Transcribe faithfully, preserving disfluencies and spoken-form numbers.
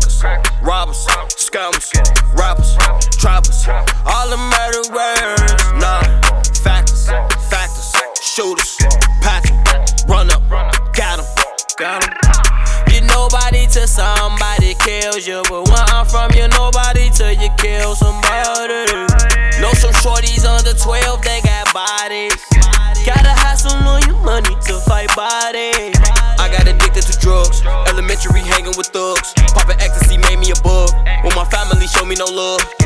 crackers, robbers, scammers, rappers, trappers, all the murderers. Nah, factors, factors, shooters, patch 'em, run up, got 'em, got 'em. You're nobody till somebody kills you, but where I'm from, you're nobody till you kill somebody. Know some shorties under twelve, they got bodies. Gotta hustle on your money to fight bodies. I got addicted to drugs, elementary hanging with thugs. Poppin' ecstasy made me a bug. When my family showed me no love,